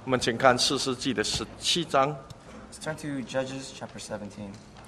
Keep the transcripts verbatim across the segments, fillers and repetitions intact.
我们请看士师记的十七章。 Let's turn to Judges chapter seventeen.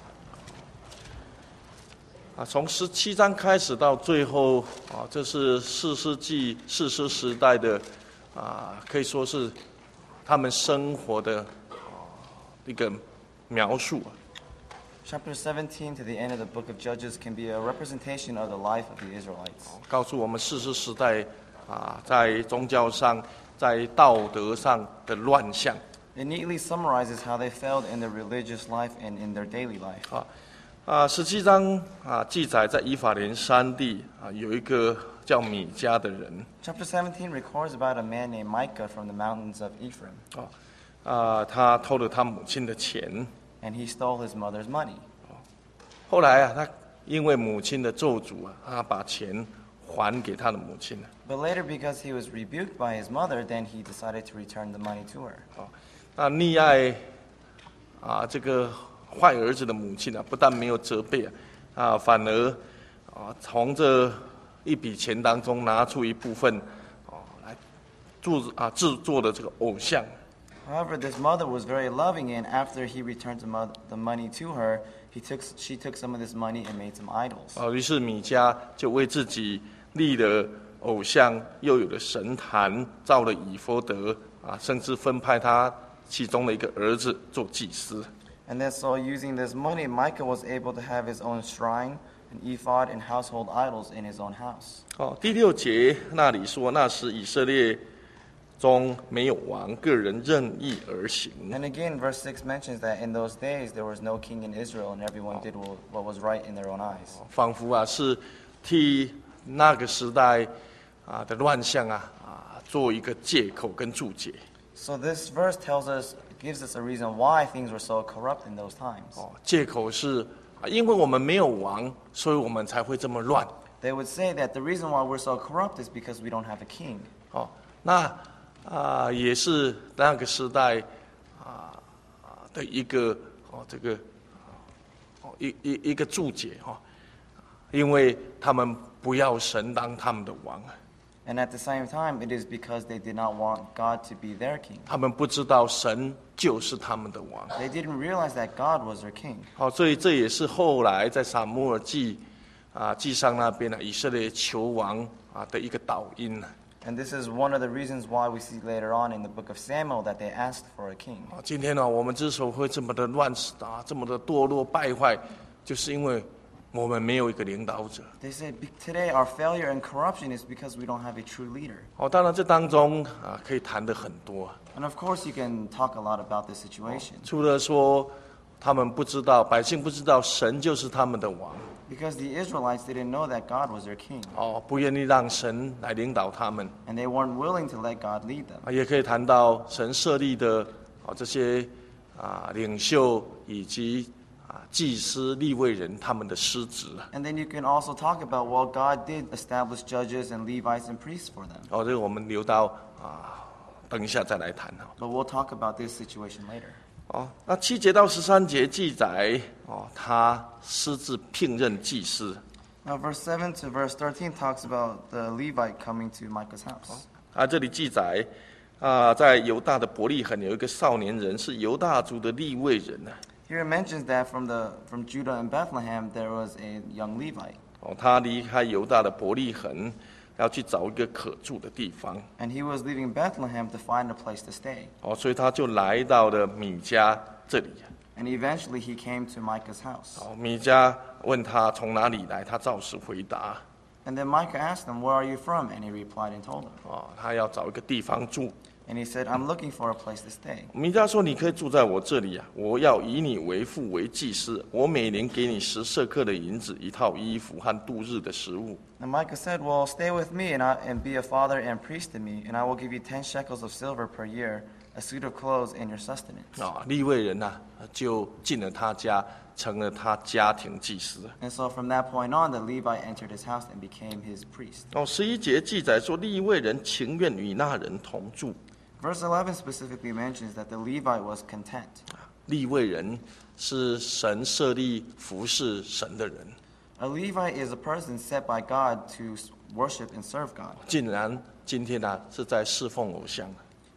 啊，从十七章开始到最后啊，这是士师记士师时代的啊，可以说是他们生活的啊一个描述。 Chapter seventeen to the end of the book of Judges can be a representation of the life of the Israelites. 告诉我们士师时代啊，在宗教上、在道德上的乱象。 It neatly summarizes how they failed in their religious life and in their daily life. 啊啊，十七章啊记载在以法莲山地啊有一个叫米迦的人。 Chapter seventeen records about a man named Micah from the mountains of Ephraim. 啊啊，他偷了他母亲的钱。 And he stole his mother's money. 后来啊，他因为母亲的咒诅啊，他把钱还给他的母亲了。 But later, because he was rebuked by his mother, then he decided to return the money to her. 啊，那溺爱啊这个坏儿子的母亲啊，不但没有责备啊，啊反而啊从这一笔钱当中拿出一部分啊来做啊制作的这个偶像。 However, this mother was very loving, and after he returned the, mo- the money to her, he took, she took some of this money and made some idols. 啊，于是米迦就为自己立了偶像，又有了神坛，造了以弗得啊，甚至分派他其中的一个儿子做祭司。 And then so using this money, Micah was able to have his own shrine, an ephod, and household idols in his own house. 哦，第六节那里说，那时以色列中没有王，个人任意而行。 And again, verse six mentions that in those days there was no king in Israel, and everyone did what was right in their own eyes. 仿佛啊是替那个时代啊的乱象啊啊做一个借口跟注解。 So this verse tells us, gives us a reason why things were so corrupt in those times. 哦，借口是啊，因为我们没有王，所以我们才会这么乱。 They would say that the reason why we're so corrupt is because we don't have a king. 哦，那啊也是那个时代啊啊的一个哦这个哦一一一个注解哈、哦，因为他们不要神当他们的王。 And at the same time, it is because they did not want God to be their king. 他们不知道神就是他们的王。 They didn't realize that God was their king. 好，所以这也是后来在撒母耳记啊记上那边呢，以色列求王啊的一个导因呢。 And this is one of the reasons why we see later on in the book of Samuel that they asked for a king. 啊，今天呢，我们之所以会这么的乱啊，这么的堕落败坏，就是因为我们没有一个领导者。 They said today our failure and corruption is because we don't have a true leader. 哦，当然这当中啊可以谈的很多。 And of course you can talk a lot about this situation. 除了说他们不知道，百姓不知道神就是他们的王。 Because the Israelites didn't know that God was their king. 哦，不愿意让神来领导他们。 And they weren't willing to let God lead them. 啊，也可以谈到神设立的啊这些啊领袖以及啊祭司、利未人他们的师职。 And then you can also talk about, well, God did establish judges and Levites and priests for them. 哦，这个我们留到啊等一下再来谈哈。 But we'll talk about this situation later. 哦，那七节到十三节记载哦，他私自聘任祭司。 Now, verse seven to verse thirteen talks about the Levite coming to Micah's house. 啊，这里记载啊，在犹大的伯利恒有一个少年人，是犹大族的利未人呢。 Here it mentions that from the from Judah and Bethlehem there was a young Levite, 哦，他离开犹大的伯利恒，要去找一个可住的地方。 and he was leaving Bethlehem to find a place to stay. 哦，所以他就来到了米迦这里。 And eventually he came to Micah's house. 哦，米迦问他从哪里来，他照实回答。 And then Micah asked him, "Where are you from?" And he replied and told him. 哦，他要找一个地方住。 And he said, "I'm looking for a place to stay." 米迦说：“你可以住在我这里啊，我要以你为父为祭司，我每年给你十舍客的银子，一套衣服和度日的食物。” And Micah said, "Well, stay with me and, I, and be a father and priest to me, and I will give you ten shekels of silver per year, a suit of clothes, and your sustenance." 啊，利未人呐、啊，就进了他家，成了他家庭祭司。 And so from that point on, the Levite entered his house and became his priest. 哦，十一节记载说，利未人情愿与那人同住。 Verse eleven specifically mentions that the Levite was content. 利未人是神设立服侍神的人， A Levite is a person set by God to worship and serve God. 竟然今天呢、啊、是在侍奉偶像。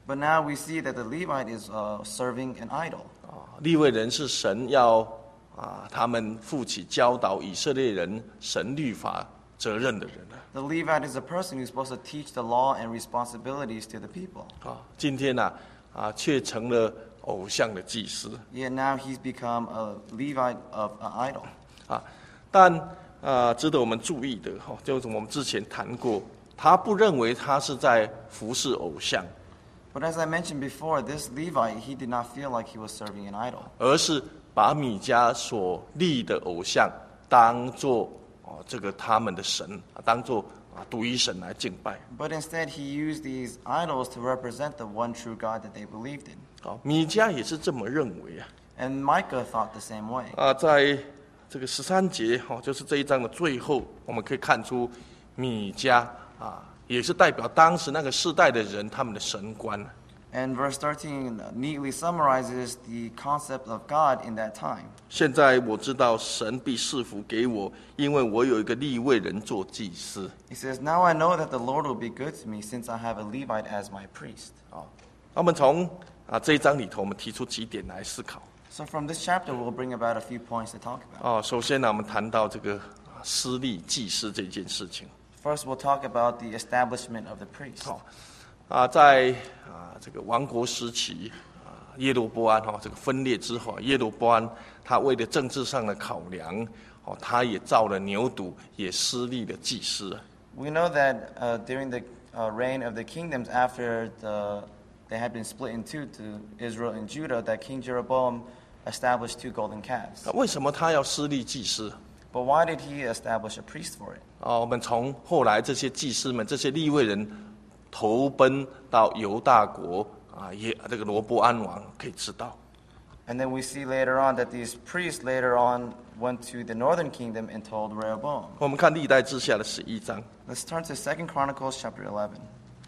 But now we see that the Levite is uh, serving an idol. 啊，利未人是神要啊他们负起教导以色列人神律法责任的人啊。 The Levite is a person who's supposed to teach the law and responsibilities to the people. 啊，今天呢啊却成了偶像的祭司 Yet now he's become a Levite of an idol. 啊。但啊，值得我们注意的哈，就是我们之前谈过，他不认为他是在服侍偶像。 But as I mentioned before, this Levite, he did not feel like he was serving an idol. 而是把米迦所立的偶像当作哦这个他们的神，当作啊独一神来敬拜。 But instead, he used these idols to represent the one true God that they believed in. 好，米迦也是这么认为啊。 And Micah thought the same way. 啊，在这个十三节哈，就是这一章的最后，我们可以看出米迦啊，也是代表当时那个世代的人他们的神观。 And verse thirteen neatly summarizes the concept of God in that time. 现在我知道神必赐福给我，因为我有一个利未人做祭司。 He says, "Now I know that the Lord will be good to me, since I have a Levite as my priest." 啊，我们从啊这一章里头，我们提出几点来思考。 So from this chapter, we'll bring about a few points to talk about. 啊，首先呢，我们谈到这个啊私立祭司这件事情。 First, we'll talk about the establishment of the priest. 好，啊，在啊这个王国时期啊，耶罗波安哈这个分裂之后，耶罗波安他为了政治上的考量，哦，他也造了牛犊，也私立了祭司。 We know that uh, during the uh, reign of the kingdoms after the, they had been split in two to Israel and Judah, that King Jeroboam established two golden calves. 那为什么他要私立祭司？ But why did he establish a priest for it? 啊，我们从后来这些祭司们、这些利未人投奔到犹大国啊，也这个罗波安王可以知道。 And then we see later on that these priests later on went to the northern kingdom and told Rehoboam. 我们看历代志下的十一章， Let's turn to Second Chronicles chapter eleven.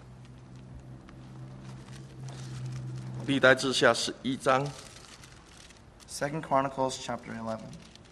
历代志下十一章。 Second Chronicles chapter eleven.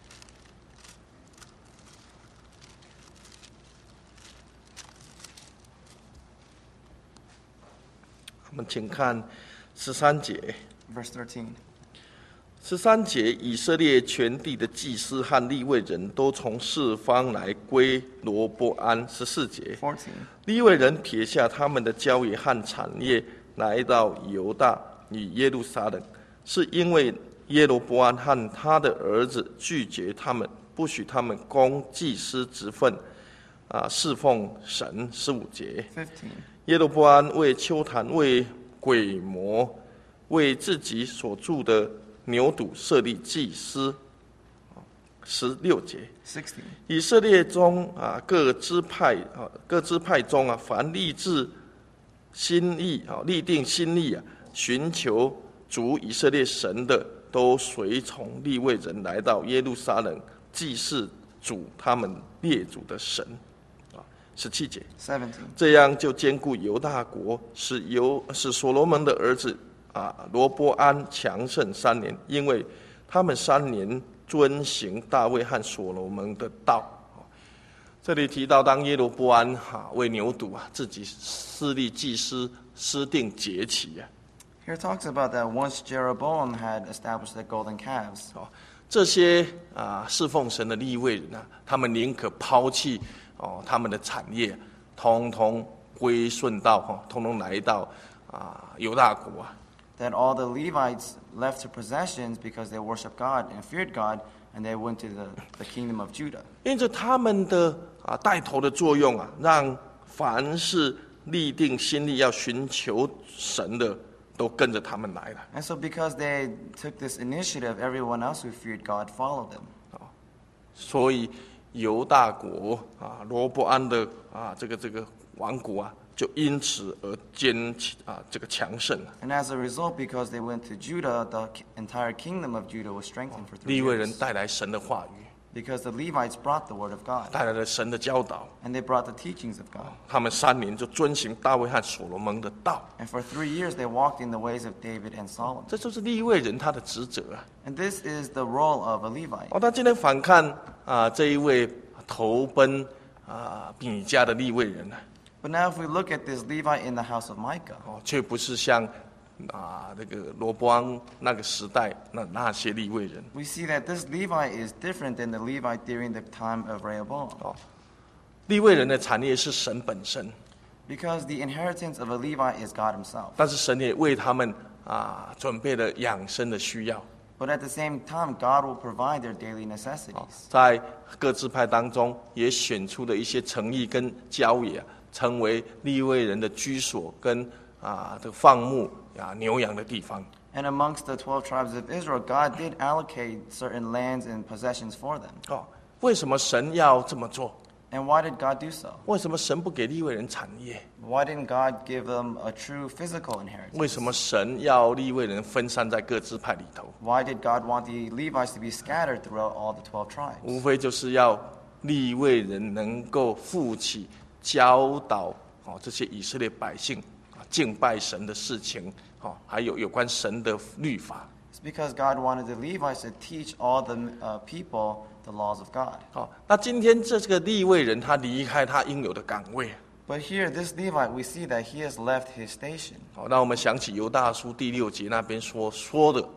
我们请看十三节。 Verse thirteen. 十三节，以色列全地的祭司和利未人都从四方来归罗波安。十四节， fourteen. 利未人撇下他们的郊野和产业，来到犹大与耶路撒冷，是因为耶罗波安和他的儿子拒绝他们，不许他们供祭司职分，啊，侍奉神。十五节， fifteen. 耶罗波安为丘坛、为鬼魔、为自己所住的牛犊设立祭司。十六节， sixteen. 以色列中啊各支派啊各支派中啊，凡立志心意啊立定心意啊，寻求主以色列神的，都随从利未人来到耶路撒冷祭祀主他们列祖的神。啊，十七节， seventeen. 这样就兼顾犹大国，使犹使所罗门的儿子啊罗波安强盛三年，因为他们三年遵行大卫和所罗门的道。这里提到，当耶罗波安哈为牛犊啊自己私立祭司，私定节期啊， Here it talks about that once Jeroboam had established the golden calves, 哦，这些啊侍奉神的利未人啊，他们宁可抛弃哦他们的产业，通通归顺到哈，通通来到啊犹大国啊。 that all the Levites left their possessions because they worshiped God and feared God, and they went to the, the kingdom of Judah. 因着他们的啊带头的作用啊，让凡是立定心力要寻求神的，都跟着他们来了。 And so because they took this initiative, everyone else who feared God followed them. 所以犹大国啊，罗波安的啊这个这个王国啊，就因此而坚啊这个强盛。 And as a result, because they went to Judah, the k- entire kingdom of Judah was strengthened for three 利未人 years. 带来神的话语， Because the Levites brought the word of God, 带来了神的教导， and they brought the teachings of God. 他们三年就遵行大卫和所罗门的道。 And for three years, they walked in the ways of David and Solomon. 这就是利未人他的职责啊。 And this is the role of a Levite. 哦，他今天反看啊这一位投奔啊米迦的利未人啊。 But now if we look at this Levi in the house of Micah, 哦，却不是像啊那个罗波安那个时代那那些利未人。 we see that this Levi is different than the Levi during the time of Rehoboam. 哦，利未人的产业是神本身， Because the inheritance of a Levi is God himself. 但是神也为他们啊准备了养生的需要。 But at the same time, God will provide their daily 哦 necessities. 在各支派当中，也选出了一些城邑跟郊野、啊，成为利未人的居所跟啊的放牧啊牛羊的地方。 And amongst the twelve tribes of Israel, God did allocate certain lands and possessions for them. 哦，为什么神要这么做？ And why did God do so? 为什么神不给利未人产业？ Why didn't God give them a true physical inheritance? 为什么神要利未人分散在各支派里头？ Why did God want the Levites to be scattered throughout all the twelve tribes? 无非就是要利未人能够负起教导哦这些以色列百姓啊敬拜神的事情，哦，还有有关神的律法。 It's because God wanted the Levites to teach all the uh, people the laws of God. 好，那今天这个利未人他离开他应有的岗位， But here, this Levite, we see that he has left his station. 好，让我们想起犹大书第六节那边所说的，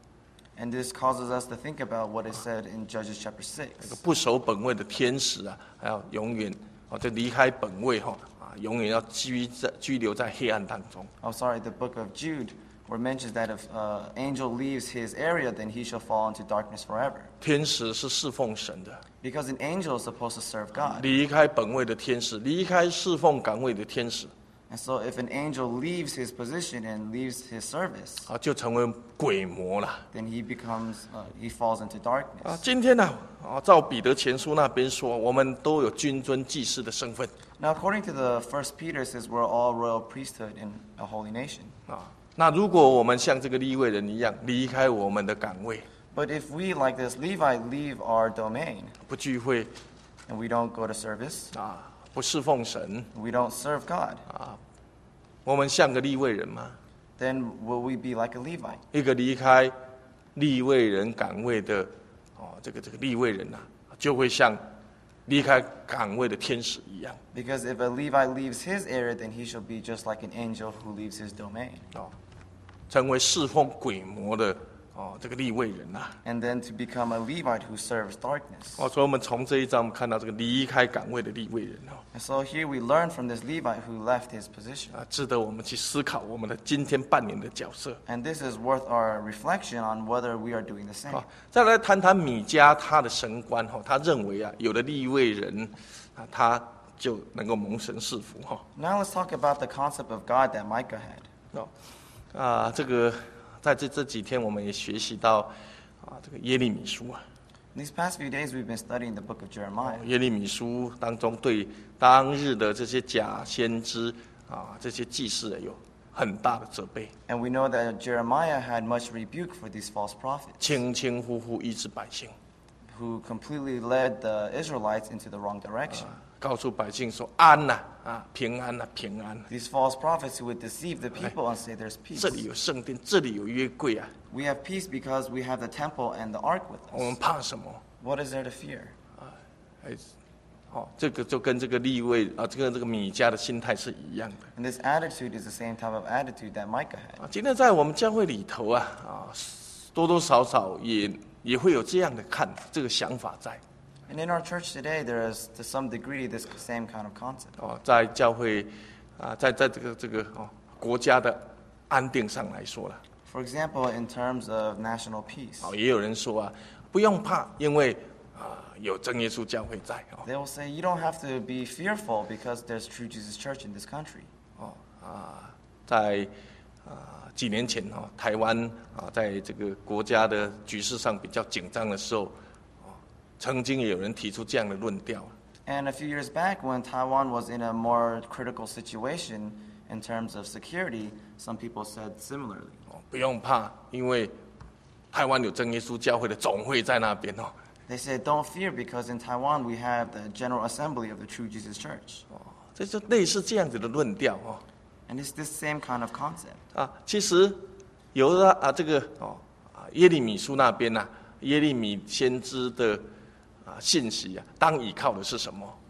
And this causes us to think about what is said in Judges chapter 那个 six. 不守本位的天使啊，还要永远哦，就离开本位哈啊，永远要居在居留在黑暗当中。 Oh, sorry, the book of Jude, where it mentions that if an uh, angel leaves his area, then he shall fall into darkness forever. 天使是侍奉神的， Because an angel is supposed to serve God. 离开本位的天使，离开侍奉岗位的天使 And so if an angel leaves his position and leaves his service, 啊，就成为鬼魔了 then he becomes, uh, he falls into 啊 darkness.。 今天呢啊，照彼得前书那边说，我们都有君尊祭司的身份 Now, according to the First Peter, it says we're all royal priesthood in a holy nation. 啊。那如果我们像这个利未人一样离开我们的岗位， But if we, like this Levite, leave our domain 不聚会 and we don't go to service, 啊，不侍奉神， we don't serve God, 我们像个利未人吗？ then will we be like a Levite? 一个离开利未人岗位的哦，这个这个利未人呐、啊，就会像离开岗位的天使一样 Because if a Levite leaves his area, then he shall be just like an angel who leaves his domain. 哦，成为侍奉鬼魔的哦这个利未人呐、啊。 And then to become a Levite who serves darkness. 哦，所以我们从这一章我们看到这个离开岗位的利未人哦， And so here we learn from this Levite who left his position. 啊，值得我们去思考我们的今天扮演的角色。 And this is worth our reflection on whether we are doing the same. 好，再来谈谈米迦他的神观哈，他认为啊，有的利未人啊，他就能够蒙神赐福哈。 Now let's talk about the concept of God that Micah had. 哦，啊，这个在这这几天我们也学习到啊，这个耶利米书啊， These past few days we've been studying the book of Jeremiah. 耶利米书当中对当日的这些假先知啊，这些祭司有很大的责备， And we know that Jeremiah had much rebuke for these false prophets 轻轻忽忽医治百姓， who completely led the Israelites into the wrong direction. 告诉百姓说安呐啊，平安呐，平安。 These false prophets who would deceive the people and say there's peace. 这里有圣殿，这里有约柜啊， We have peace because we have the temple and the ark with 我们 us. 怕什么？ What is there to fear? 哎，哦，这个就跟这个立位啊，这个这个米迦的心态是一样的 And this attitude is the same type of attitude that Micah had. 啊。今天在我们教会里头啊啊，多多少少也也会有这样的看这个想法在 And in our church today, there is to some degree this same kind of concept. 哦，在教会啊，在在这个这个哦国家的安定上来说了， For example, in terms of national peace, 哦，也有人说啊，不用怕，因为啊有真耶稣教会在哦 they will say you don't have to be fearful because there's True Jesus Church in this country. 哦啊，在啊几年前哦，台湾啊在这个国家的局势上比较紧张的时候。曾经也有人提出这样的论调 And a few years back, when Taiwan was in a more critical situation in terms of security, some people said similarly. 哦，不用怕，因为台湾有真耶稣教会的总会在那边哦。 They said, don't fear because in Taiwan we have the General Assembly of the True Jesus Church. 哦，这就类似这样子的论调哦。 And it's this same kind of concept. 啊，其实有的啊这个哦啊耶利米书那边呐、啊，耶利米先知的啊信息啊，当倚靠的是什么？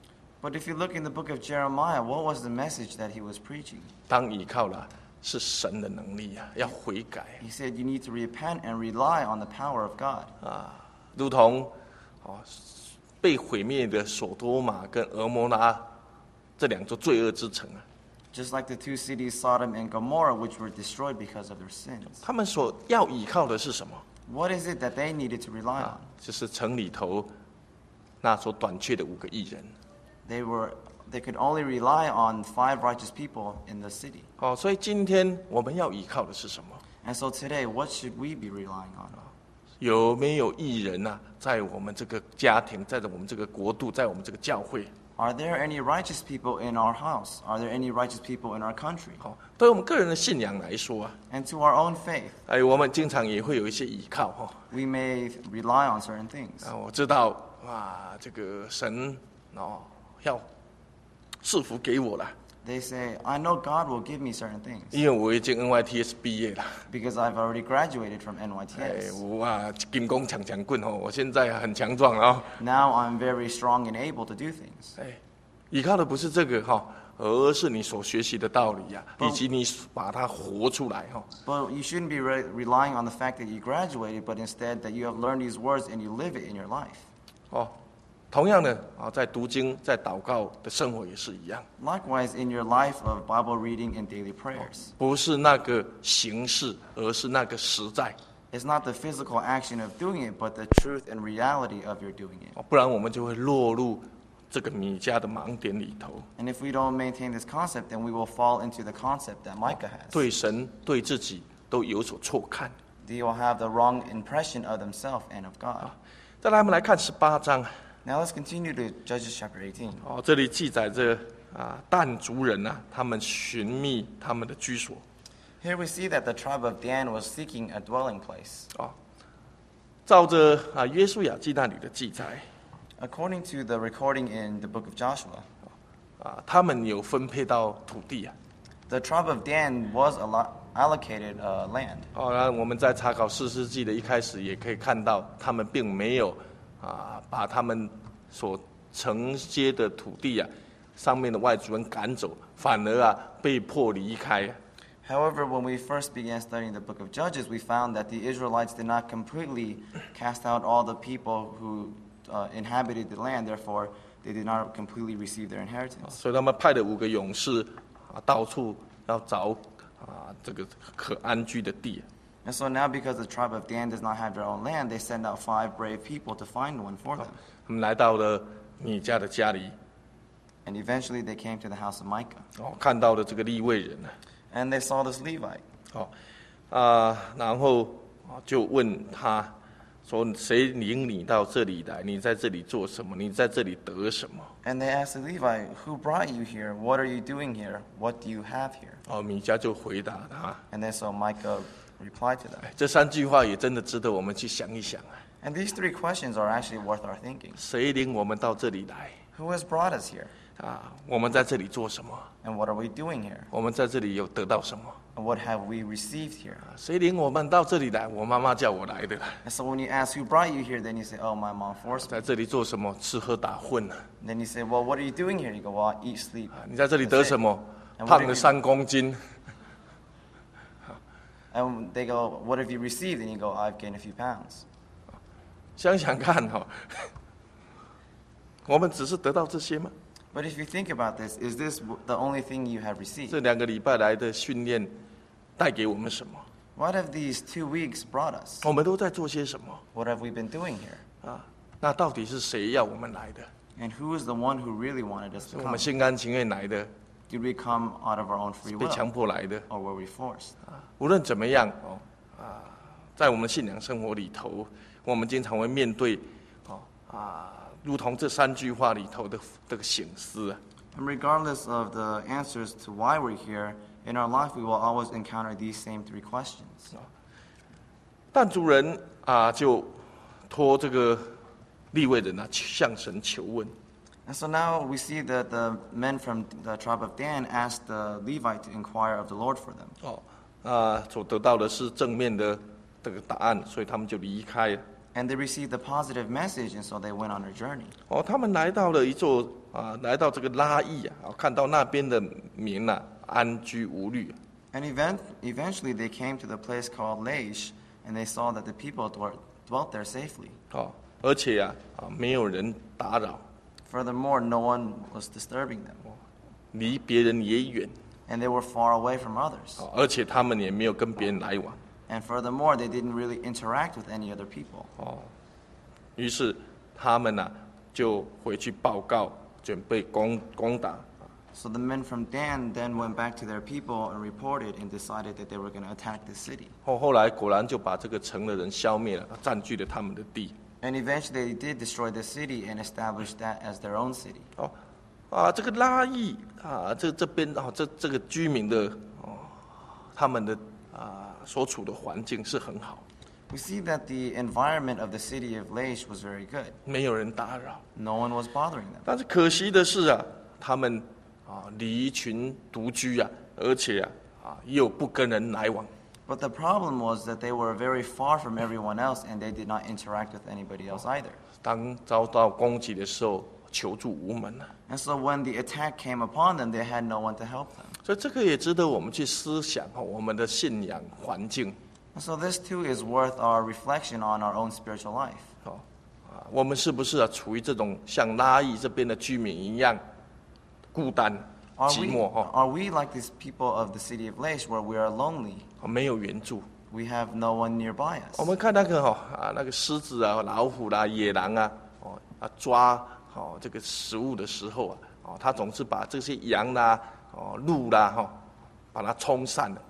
But if you look in the book of Jeremiah, what was the message that he was preaching? 当倚靠了是神的能力啊，要悔改 He said you need to repent and rely on the power of God. 啊，如同哦被毁灭的索多玛跟俄摩拉这两座罪恶之城啊， Just like the two cities, Sodom and Gomorrah, which were destroyed because of their sins. 他们所要倚靠的是什么 What is it that they needed to rely 啊 on?？ 就是城里头那所短缺的五个艺人 They were they could only rely on five righteous people in the city. 哦，所以今天我们要倚靠的是什么？ And so today, what should we be relying on? 有没有艺人啊，在我们这个家庭，在我们这个国度，在我们这个教会？ Are there any righteous people in our house? Are there any righteous people in our country? 好，对我们个人的信仰来说啊， And to our own faith, 哎，我们经常也会有一些倚靠哈。 we may rely on certain things. 啊，我知道啊，这个神哦要赐福给我了， They say, I know God will give me certain things 因为我已经 N Y T S 毕业了。 because I've already graduated from N Y T 哎， S. 我啊，金工强强棍哦，我现在很强壮啊。 Now I'm very strong and able to do things. 哎，依靠的不是这个哈，而是你所学习的道理呀、以及你把它活出来哈。 But you shouldn't be re- relying on the fact that you graduated, but instead that you have learned these words and you live it in your life. 哦，同样的啊，在读经、在祷告的生活也是一样， Likewise, in your life of Bible reading and daily prayers. 不是那个形式，而是那个实在。 It's not the physical action of doing it, but the truth and reality of your doing it. 哦，不然我们就会落入这个米迦的盲点里头， And if we don't maintain this concept, then we will fall into the concept that Micah has. 对神、对自己都有所错看。 They will have the wrong impression of themselves and of God. 再来，我们来看十八章。 Now let's continue to Judges chapter eighteen. 哦，这里记载着啊，但族人啊，他们寻觅他们的居所。 Here we see that the tribe of Dan was seeking a dwelling place. 啊，照着啊约书亚记那里的记载 According to the recording in the book of Joshua, 啊，他们有分配到土地啊。 the tribe of Dan was allo- allocated uh, land. 哦，那我们在查考士师记的一开始也可以看到，他们并没有啊把他们所承接的土地啊上面的外族人赶走，反而啊被迫离开。 However, when we first began studying the book of Judges, we found that the Israelites did not completely cast out all the people who uh, inhabited the land. Therefore, they did not completely receive their inheritance. 所以他们派了五个勇士啊，到处要找啊这个可安居的地。 And so now, because the tribe of Dan does not have their own land, they send out five brave people to find one for them. 他们来到了米迦的家里， And eventually, they came to the house of Micah. 哦，看到了这个利未人啊， And they saw this Levite. 哦啊，然后啊就问他说：“谁领你到这里来？你在这里做什么？你在这里得什么 And they asked the Levite, Who brought you here? What are you doing here? What do you have here?？” 哦，米迦就回答他。 And then so Micah replied to them. 哎，这三句话也真的值得我们去想一想啊。 And these three questions are actually worth our thinking. 谁领我们到这里来？ Who has brought us here? 啊，我们在这里做什么？ And what are we doing here? 我们在这里有得到什么？ And what have we received here? 啊谁领我们到这里来？我妈妈叫我来的。 And so when you ask who brought you here, then you say, Oh, my mom forced me. 在这里做什么？吃喝打混啊！ And then you say, Well, what are you doing here? You go, Well, I eat, sleep. 啊你在这里得什么？ And what 胖 did 了 you- 三公斤。 And they go, What have you received? And you go, I've gained a few pounds. 想想看哈、哦，我们只是得到这些吗？ But if you think about this, is this w- the only thing you have received? 这两个礼拜来的训练带给我们什么？ What have these two weeks brought us? 我们都在做些什么 What have we been doing here? 啊？那到底是谁要我们来的？ And who is the one who really wanted us 是 to 我 come? 们心甘情愿来的， Did we come out of our own free 被 will? 强迫来的 Or were we forced? 啊？无论怎么样哦啊，在我们信仰生活里头，我们经常会面对哦啊，如同这三句话里头的这个醒思啊。 And regardless of the answers to why we're here, in our life we will always encounter these same three questions. 但主人啊，就托这个利未人啊向神求问。 And so now we see that the men from the tribe of Dan asked the Levite to inquire of the Lord for them. 哦，啊，所得到的是正面的这个答案，所以他们就离开了。 And they received a positive message, and so they went on a journey. 哦，他们来到了一座啊，来到这个拉邑啊，看到那边的民啊安居无虑。 And event, eventually they came to the place called Laish, and they saw that the people dwelt, dwelt there safely. 哦，而且啊啊没有人打扰， Furthermore, no one was disturbing them, 离别人也远， and they were far away from others. 哦，而且他们也没有跟别人来往。 And furthermore, they didn't really interact with any other people. 哦，于是他们呢、啊、就回去报告，准备攻攻打。 So the men from Dan then went back to their people and reported and decided that they were going to attack the city. 后后来果然就把这个城的人消灭了，占据了他们的地。 And eventually they did destroy the city and established that as their own city. 哦，啊，这个拉邑啊，这这边啊，这这个居民的哦，他们的啊所处的环境是很好， We see that the environment of the city of Laish was very good. 没有人打扰。 No one was bothering them. 但是可惜的是啊，他们啊离群独居啊，而且啊啊又不跟人来往。 But the problem was that they were very far from everyone else and they did not interact with anybody else either. 当遭到攻击的时候，求助无门啊。 And so when the attack came upon them, they had no one to help them. 所以这个也值得我们去思想哈，我们的信仰环境。 And so this too is worth our reflection on our own spiritual life. 哦，啊，我们是不是啊处于这种像拉邑这边的居民一样孤单、 Are 寂 we, 寞哈？ are we like these people of the city of Laish where we are lonely? 哦没有援助。 We have no one nearby 我 us. 们看那个哈啊，那个狮子啊、老虎啦、野狼啊，哦啊抓哦这个食物的时候啊，哦他总是把这些羊啦、哦鹿啦哈、把它冲散了。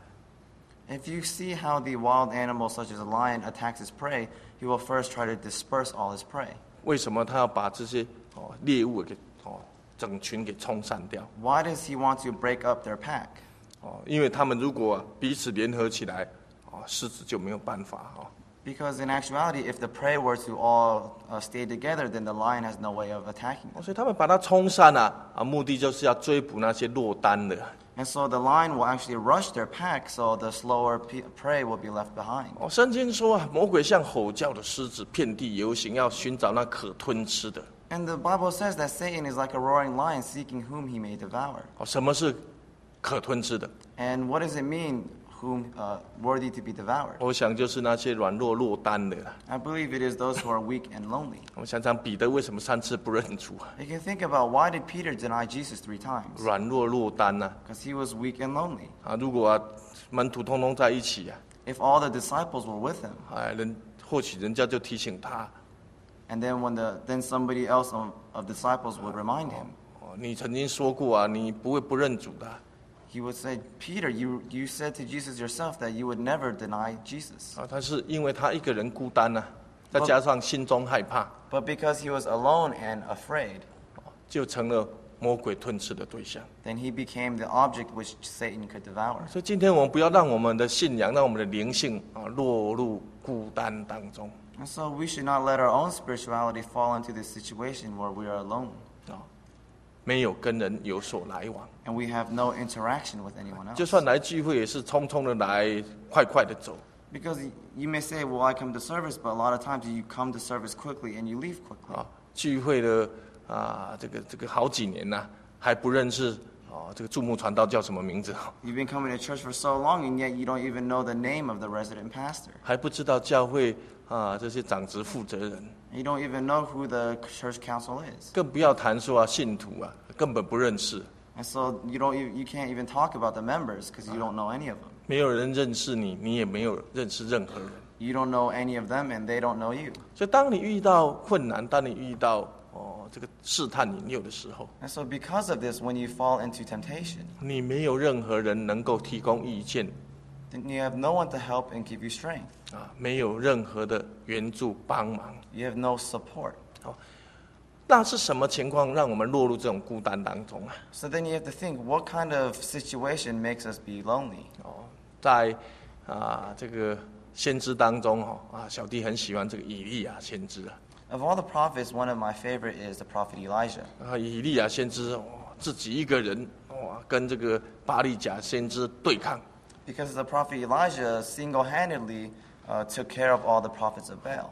If you see how the wild animal such as a lion attacks his prey, he will first try to disperse all his prey. 为什么他要把这些哦猎物给哦整群给冲散掉？ Why does he want to break up their pack? 哦，因为他们如果、啊、彼此联合起来，哦狮子就没有办法哦。 Because in actuality, if the prey were to all uh, stay together, then the lion has no way of attacking them. 所以他们把它冲散啊，啊，目的就是要追捕那些落单的。 And so the lion will actually rush their pack, so the slower pe- prey will be left behind. 哦，圣经说啊，魔鬼像吼叫的狮子，遍地游行，要寻找那可吞吃的。 And the Bible says that Satan is like a roaring lion seeking whom he may devour. 哦，什么是可吞吃的？ And what does it mean, whom uh, worthy to be devoured? 我想就是那些软弱落单的啦。 I believe it is those who are weak and lonely. 我们想想彼得为什么三次不认主啊？ You can think about why did Peter deny Jesus three times? 软弱落单呐、 Because he was weak and lonely. 啊！如果啊门徒通通在一起啊， If all the disciples were with him, 哎，人或许人家就提醒他 and then when the then somebody else of, of disciples would remind him, 哦，你曾经说过啊，你不会不认主的啊。 he would say, Peter, you, you said to Jesus yourself that you would never deny Jesus. 啊，但是因为他一个人孤单呐、啊，再加上心中害怕， But because he was alone and afraid, 就成了魔鬼吞吃的对象。 then he became the object which Satan could devour. 所以今天我们不要让我们的信仰，让我们的灵性啊落入孤单当中 And so we should not let our own spirituality fall into this situation where we are alone 啊，没有跟人有所来往。 and we have no interaction with anyone 就 else. 算来聚会，也是匆匆的来，快快的走。 Because y- you may say, well, I come to service, but a lot of times you come to service quickly and you leave quickly. 啊，聚会了啊，这个这个好几年呐、还不认识哦，这个注目传道叫什么名字？ You've been coming to church for so long, and yet you don't even know the name of the resident pastor. 还不知道教会啊这些长职负责人， You don't even know who the church council is. 更不要谈说啊信徒啊，根本不认识， And so you don't, e- you can't even talk about the members because you don't know any of them. 没有人认识你，你也没有认识任何人。 You don't know any of them, and they don't know you. 所以，当你遇到困难，当你遇到哦这个试探引诱的时候， And so because of this, when you fall into temptation, 你没有任何人能够提供意见 then you have no one to help and give you strength. 啊，没有任何的援助帮忙。 You have no support. 那是什么情况让我们落入这种孤单当中啊？ So then you have to think, what kind of situation makes us be lonely? 哦，在啊这个先知当中哦啊，小弟很喜欢这个以利亚先知啊。 Of all the prophets, one of my favorite is the prophet Elijah. 啊，以利亚先知哦，自己一个人哇，跟这个巴利甲先知对抗。 Because the prophet Elijah single-handedly uh, took care of all the prophets of Baal.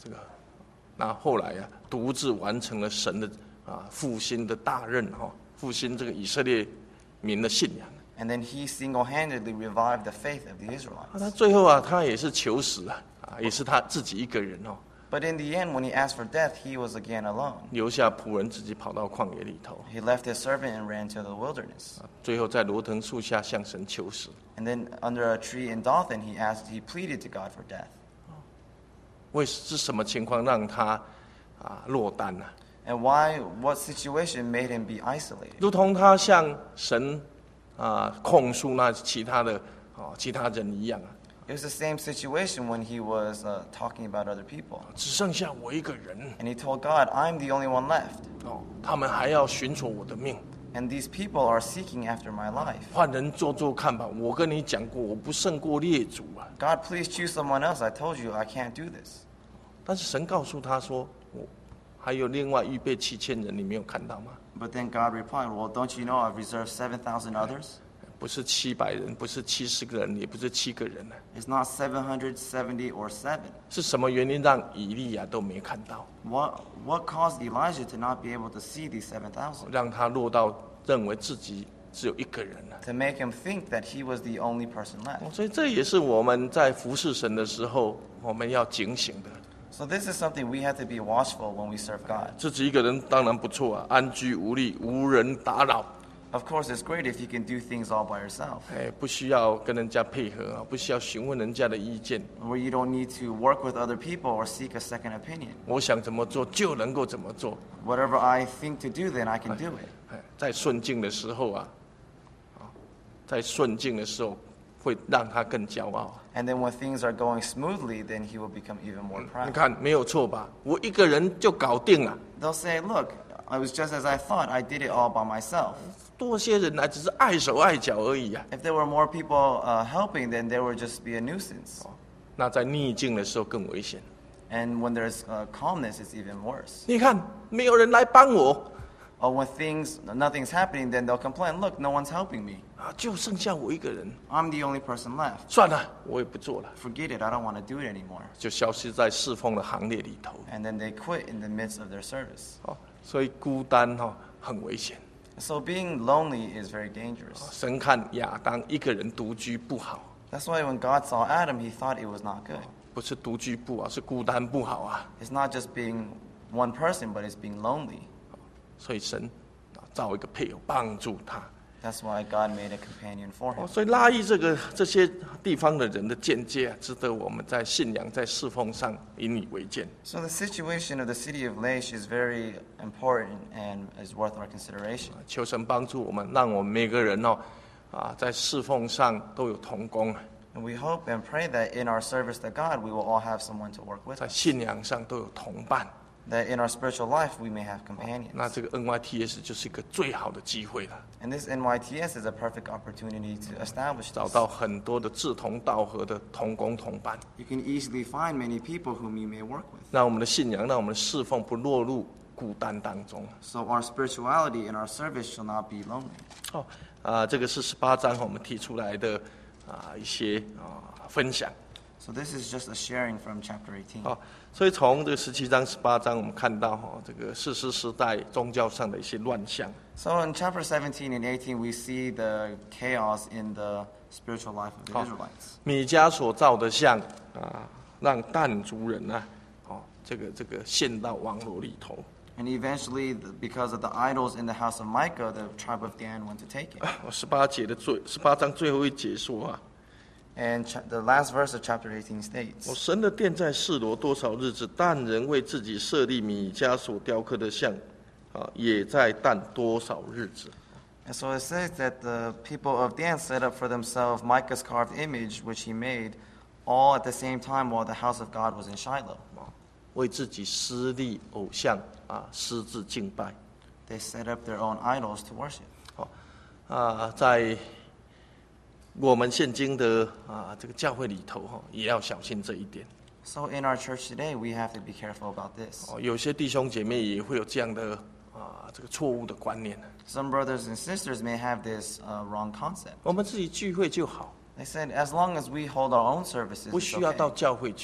这个，那后来啊，独自完成了神的啊复兴的大任哈、哦，复兴这个以色列民的信仰。 And then he single-handedly revived the faith of the 啊 Israelites. 他最后啊，他也是求死啊，啊，也是他自己一个人哦， But in the end, when he asked for death, he was again alone. 留下仆人自己跑到旷野里头， He left his servant and ran to the wilderness. 啊最后在罗藤树下向神求死。 And then under a tree in Dothan, he asked, he pleaded to God for death. 为是什么情况让他啊落单呢、啊？ And why, what situation made him be isolated? 如同他向神啊控诉那其他的啊其他人一样啊， It was the same situation when he was uh, talking about other people. 只剩下我一个人 And he told God, I'm the only one left. 哦，他们还要寻索我的命， And these people are seeking after my life. 换人做做看吧。我跟你讲过，我不胜过列祖啊。 God, please choose someone else. I told you I can't do this. 但是神告诉他说，我还有另外预备七千人，你没有看到吗？ But then God replied, well, don't you know I've reserved seven thousand others? 不是七百人，不是七十个人，也不是七个人呢、啊。 It's not seven hundred seventy or seven. 是什么原因让以利亚都没看到， What, what caused Elijah to not be able to see these seven thousand? 让他落到认为自己只有一个人呢、 To make him think that he was the only person 啊？ left. 所以这也是我们在服侍神的时候，我们要警醒的。 So this is something we have to be watchful when we serve God. 自己一个人当然不错啊，安居无虑，无人打扰， Of course, it's great if you can do things all by yourself, 哎，不需要跟人家配合啊，不需要询问人家的意见。 where you don't need to work with other people or seek a second opinion. 我想怎么做就能够怎么做。 Whatever I think to do, then I can do it. 哎，在顺境的时候啊，啊，在顺境的时候会让他更骄傲。 And then when things are going smoothly, then he will become even more 你 proud. 看没有错吧？我一个人就搞定了。 They'll say, look, it was just as I thought. I did it all by myself. 多些人来只是碍手碍脚而已啊。 If there were more people uh, helping, then there would just be a nuisance. 那在逆境的时候更危险。 And when there's uh, calmness, it's even worse. 你看没有人来帮我 Or when things, nothing's happening, then they'll complain, look, no one's helping me. 啊，就剩下我一个人。 I'm the only person left. 算了，我也不做了， Forget it, I don't want to do it anymore. 就消失在侍奉的行列里头。 And then they quit in the midst of their service. 哦，所以孤单哈、哦、很危险。 So being lonely is very dangerous. 神看亚当一个人独居不好， That's why when God saw Adam, he thought it was not good. 不是独居不好，是孤单不好啊。 It's not just being one person, but it's being lonely. 所以神啊造一个配偶帮助他。 That's why God made a companion for 哦， him. 所以拉伊这个这些地方的人的见解啊，值得我们在信仰在侍奉上引以为鉴。 So the situation of the city of Laish is very important and is worth our consideration. 求神帮助我们，让我们每个人哦，啊，在侍奉上都有同工， And we hope and pray that in our service to God, we will all have someone to work with 在 us. 信仰上都有同伴。 That in our spiritual life, we may have companions. 那这个 N Y T S 就是一个最好的机会了， And this N Y T S is a perfect opportunity to establish 找 this. 到很多的志同道合的同工同伴， You can easily find many people whom you may work with. 让我们的信仰，让我们的侍奉不落入孤单当中。 So our spirituality and our service shall not be lonely. 哦，啊，这个是十八章我们提出来的啊一些啊分享。 So this is just a sharing from chapter eighteen. 好，所以从这个十七章、十八章，我们看到哈，这个士师时代宗教上的一些乱象。 So in chapter seventeen and eighteen, we see the chaos in the spiritual life of the 好 Israelites. 米迦所造的像啊，让但族人啊，哦，这个这个陷到网络里头。 And eventually, the- because of the idols in the house of Micah, the tribe of Dan went to take it. 十八节的最十八章最后一节说啊， And cha- the last verse of chapter eighteen 我 states, 神的殿在示罗多少日子，但人为自己设立米迦所雕刻的像，啊，也在但多少日子。 and so it says that the people of Dan set up for themselves Micah's carved image, which he made, all at the same time while the house of God was in Shiloh. 为自己私立偶像啊，私自敬拜。 They set up their own idols to worship. 好，啊，在我们现今的啊这个教会里头哈，也要小心这一点。 So in our church today, we have to be careful about this. 哦，有些弟兄姐妹也会有这样的啊这个错误的观念。 Some brothers and sisters may have this uh, wrong concept. 我们自己聚会就好， They said, as long as we hold our own services, 不 it's 需要到 okay. 教会去。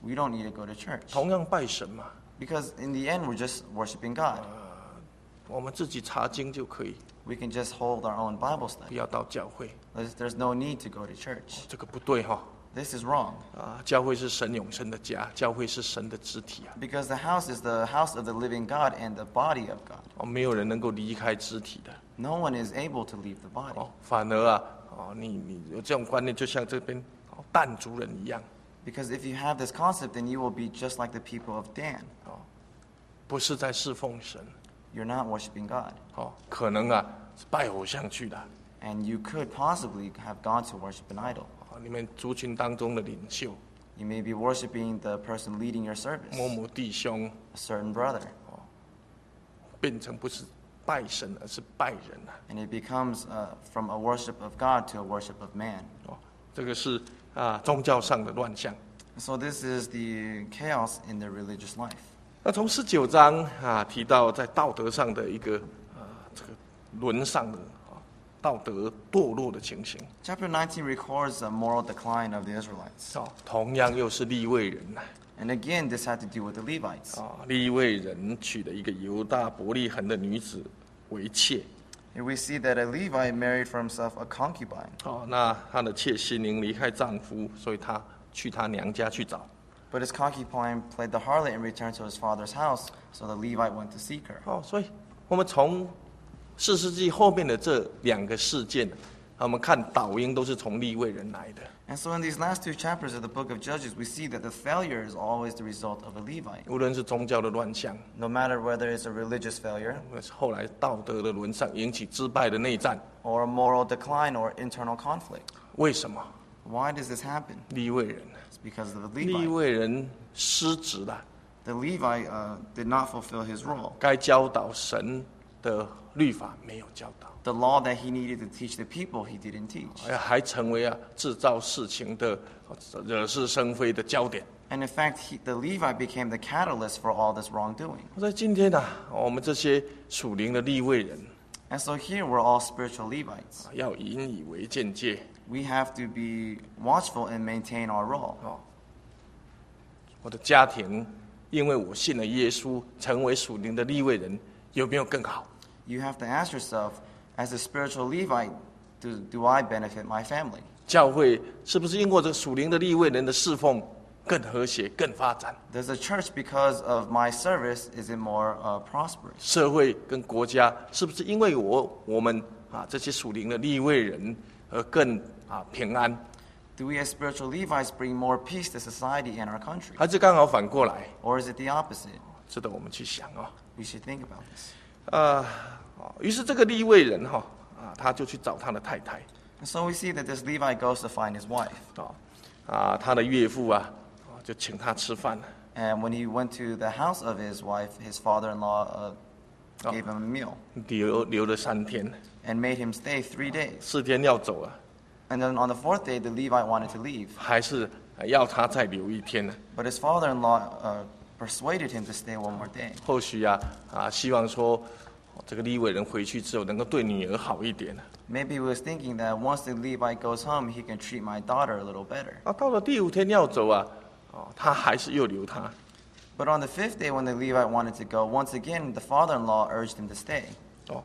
We don't need to go to church. 同样拜神嘛， Because in the end, we're just worshiping God. 我们自己查经就可以， We can just hold our own Bible 不 study. 要到教会， There's, there's no need to go to church. 这个不对哈。 This is wrong. 啊，教会是神永生的家，教会是神的肢体啊， Because the house is the house of the living God and the body of God. 哦，没有人能够离开肢体的。 No one is able to leave the body. 哦，反而啊，哦，你你有这种观念，就像这边哦但族人一样， Because if you have this concept, then you will be just like the people of Dan. 不是在侍奉神， You're not worshiping God. 哦，可能啊是拜偶像去的。 And you could possibly have gone to worship an idol. 哦，你们族群当中的领袖， You may be worshiping the person leading your service, 某某弟兄， a certain brother. 变成不是拜神，而是拜人啊。 And it becomes uh, from a worship of God to a worship of man. 哦，这个是啊宗教上的乱象。 So this is the chaos in their religious life. 那从十九章啊提到在道德上的一个啊这个沦丧的啊道德堕落的情形。 Chapter nineteen records a moral decline of the Israelites. 哦，同样又是利未人呐。 And again, this had to do with the Levites. 啊，利未人娶了一个犹大伯利恒的女子为妾。 Here we see that a Levite married for himself a concubine. 哦，那他的妾心灵离开丈夫，所以他去他娘家去找。 But his concubine played the harlot and returned to his father's house, so the Levite went to seek her. 哦，所以我们从四世纪后面的这两个事件，我们看导因都是从利未人来的。 And so in these last two chapters of the book of Judges, we see that the failure is always the result of a Levite. 无论是宗教的乱象， No matter whether it's a religious failure 后来道德的沦丧，引起支派的内战。 or a moral decline or internal conflict. 为什么？ Why does this happen? 利未人， It's because of the 利 Levite. 未人失职了， The Levite uh, did not fulfill his role. 该教导神的律法没有教导。 The law that he needed to teach the people, he didn't teach. 哎，还成为啊制造事情的惹是生非的焦点。 And in fact, he, the Levite became the catalyst for all this wrongdoing. 在今天呢、啊，我们这些属灵的利未人 And so here we're all spiritual Levites. 啊，要引以为鉴戒 We have to be watchful and maintain our role. 哦。我的家庭因为我信了耶稣，成为属灵的利未人，有没有更好？ You have to ask yourself, as a spiritual Levite, do, do I benefit my family? 教会是不是因为这属灵的利未人的侍奉更和谐、更发展？ Does the church, because of my service, is it more uh, prosperous? 社会跟国家是不是因为我我们啊这些属灵的利未人而更啊平安？ Do we as spiritual Levites bring more peace to society and our country? 还是刚好反过来？ Or is it the opposite? 值得我们去想啊、 We should think about this. 啊，哦于是这个利未人哈啊，他就去找他的太太 And so we see that this Levite goes to find his wife. 啊啊，他的岳父啊啊就请他吃饭 And when he went to the house of his wife, his father-in-law uh, Oh. gave him a meal 留留了三天， and made him stay three days. 四天要走啊， And then on the fourth day, the Levite wanted to leave. 还是要他再留一天呢？ But his father-in-law uh, persuaded him to stay one more day. 或许啊啊，希望说哦这个利未人回去之后能够对女儿好一点 Maybe he was thinking that once the Levite goes home, he can treat my daughter a little better. 啊。到了第五天要走啊，哦，他还是又留他。 But on the fifth day, when the Levite wanted to go, once again, the father-in-law urged him to stay. 哦，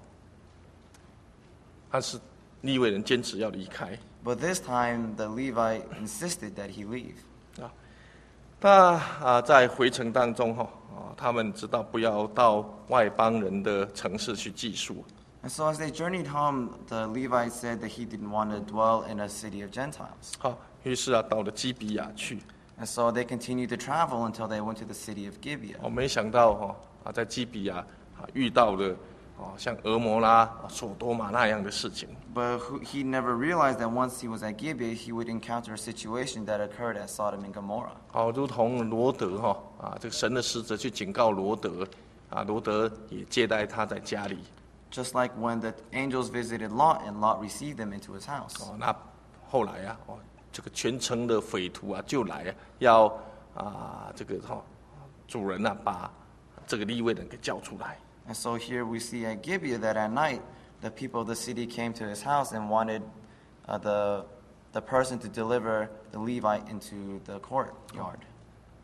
但是利未人坚持要离开 But this time, the Levite insisted that he leave. 啊。他啊在回程当中哈啊，他们知道不要到外邦人的城市去寄宿 And so as they journeyed home, the Levite said that he didn't want to dwell in a city of Gentiles. 好，于是啊到了基比亚去。 And so they continued to travel until they went to the city of Gibeah. 我没想到哈啊在基比亚啊遇到了哦像俄摩拉、啊索多玛那样的事情。 But who- he never realized that once he was at Gibeah, he would encounter a situation that occurred at Sodom and Gomorrah. 好，如同罗德哈啊这个神的使者去警告罗德啊，罗德也接待他在家里。 Just like when the angels visited Lot and Lot received them into his house. 哦，那后来啊，哦，这个全城的匪徒啊，就来啊，要啊，这个哈、哦，主人啊，把这个利未人给叫出来。 And so here we see at Gibeah that at night, the people of the city came to his house and wanted uh, the, the person to deliver the Levite into the courtyard.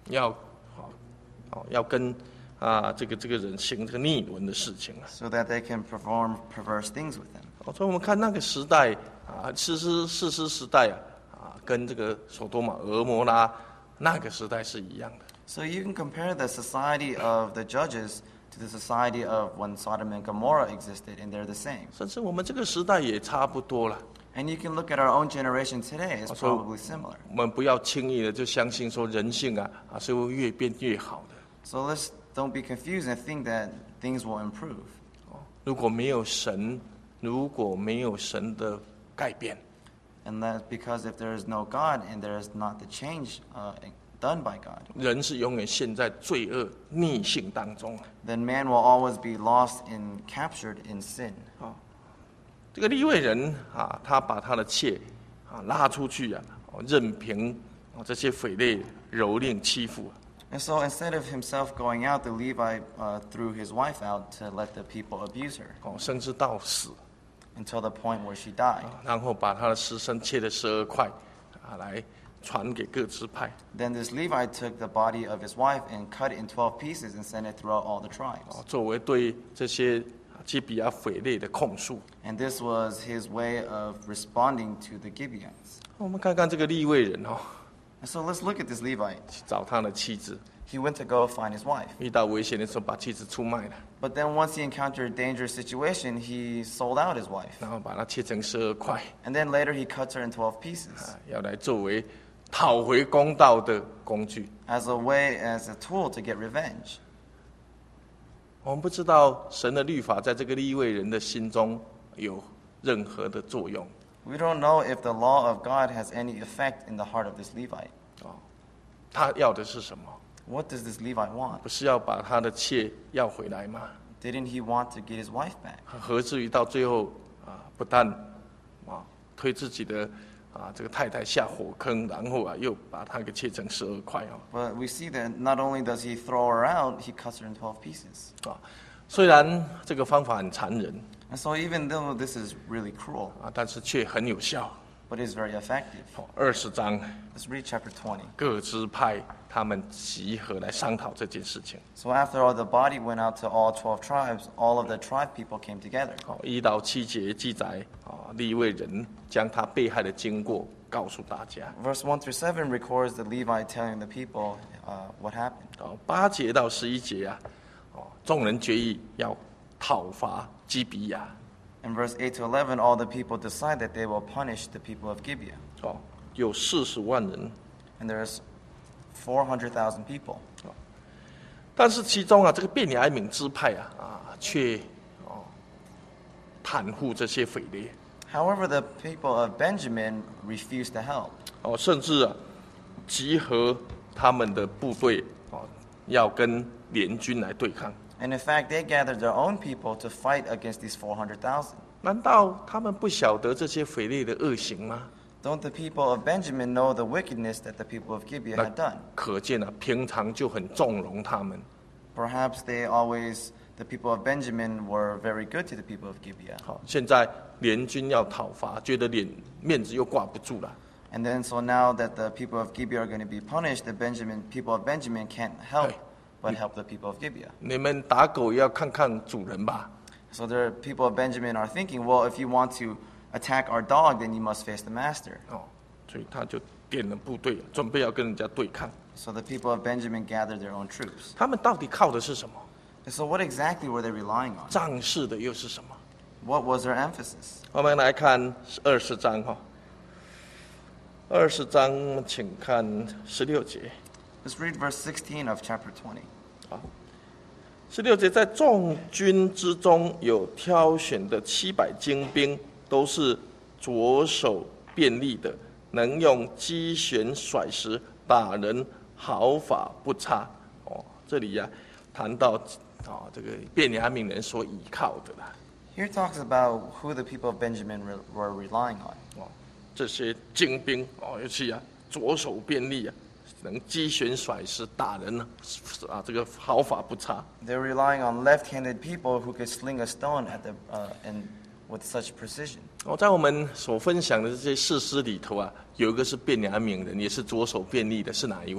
要好好要跟啊这个这个人行这个逆伦的事情啊。 so that they can perform perverse things with him. 哦，所以我们看那个时代啊，士师士师时代啊，啊，跟这个所多玛、俄摩拉那个时代是一样的。 So you can compare the society of the judges to the society of when Sodom and Gomorrah existed, and they're the same. 甚至我们这个时代也差不多了。 And you can look at our own generation today; it's So- probably similar. 我们不要轻易的就相信说人性啊啊是会越变越好的。 So let's don't be confused and think that things will improve. 哦，如果没有神，如果没有神的改变， And that's because if there is no God and there is not the change uh, done by God, 人是永远陷在罪恶逆性当中。 then man will always be lost and captured in sin. 这个利未人啊，他把他的妾啊拉出去啊，哦任凭啊这些匪类蹂躏欺负。 And so instead of himself going out, the Levite uh, threw his wife out to let the people abuse her 哦，甚至到死， until the point where she died. 啊然后把他的尸身切了十二块，啊，来传给各支派。 Then this Levite took the body of his wife and cut it in twelve pieces and sent it throughout all the tribes. 哦，作为对这些基比亚匪类的控诉。 And this was his way of responding to the Gibeons. 我们看看这个利未人哦， And so let's look at this Levite. 去找他的妻子， He went to go find his wife. 遇到危险的时候把妻子出卖了， But then once he encountered a dangerous situation, he sold out his wife. 然后把它切成十二块， And then later he cuts her in twelve pieces 啊，要来作为讨回公道的工具。 as a way, as a tool to get revenge. 我们不知道神的律法在这个利未人的心中有任何的作用。 We don't know if the law of God has any effect in the heart of this Levite. 他要的是什么？ What does this Levite want? 不是要把他的妾要回来吗？ Didn't he want to get his wife back? 何至于到最后啊，不但啊推自己的啊这个太太下火坑，然后啊又把她给切成十二块哦 But we see that not only does he throw her out, he cuts her in twelve pieces. 啊。虽然这个方法很残忍 And so even though this is really cruel, 啊，但是却很有效。 but it's very effective. 二十章 Let's read chapter twenty. 各支派他们集合来商讨这件事情。 So after all, the body went out to all twelve tribes. All of the tribe people came together. 好，一到七节记载啊，利未人将他被害的经过告诉大家。 Verse one through seven records the Levite telling the people uh, what happened. 好，八节到十一节啊，哦，众人决议要讨伐基比亚。 In verse eight to eleven, all the people decide that they will punish the people of Gibeah. 哦，有四十万人， And there's four hundred thousand people. 但是其中啊，这个便雅悯支派啊啊，却哦袒护这些匪类 However, the people of Benjamin refused to help. 哦，甚至啊集合他们的部队哦，要跟联军来对抗。 And in fact, they gathered their own people to fight against these four hundred thousand. 难道他们不晓得这些匪类的恶行吗？ Don't the people of Benjamin know the wickedness that the people of Gibeah 那 had done? 可见啊，平常就很纵容他们。 Perhaps they always, the people of Benjamin were very good to the people of Gibeah. 好，现在联军要讨伐，觉得脸面子又挂不住了。 And then so now that the people of Gibeah are going to be punished, the Benjamin people of Benjamin can't help Hey. but help the people of Gibeah. 你们打狗也要看看主人吧。 So the people of Benjamin are thinking, well, if you want to attack our dog, then you must face the master. 哦，所以他就点了部队，准备要跟人家对抗。 So the people of Benjamin gathered their own troops. 他们到底靠的是什么？ And so what exactly were they relying on? 仗势的又是什么？ What was their emphasis? 我们来看二十章哈。二十章，请看十六节。 Let's read verse sixteen of chapter twenty. 十六节，在众军之中有挑选的七百精兵，都是左手便利的，能用机旋甩石打人，毫发不差。哦，这里呀、啊、谈到哦这个便雅悯人所倚靠的啦。 Here it talks about who the people of Benjamin re- were relying on. 哦，这些精兵哦，尤其啊左手便利啊，能机旋甩石打人呢，啊这个毫发不差。 They're relying on left-handed people who could sling a stone at the uh, and with such precision. 哦，在我们所分享的这些士师里头啊，有一个是便雅悯人，也是左手便利的，是哪一位？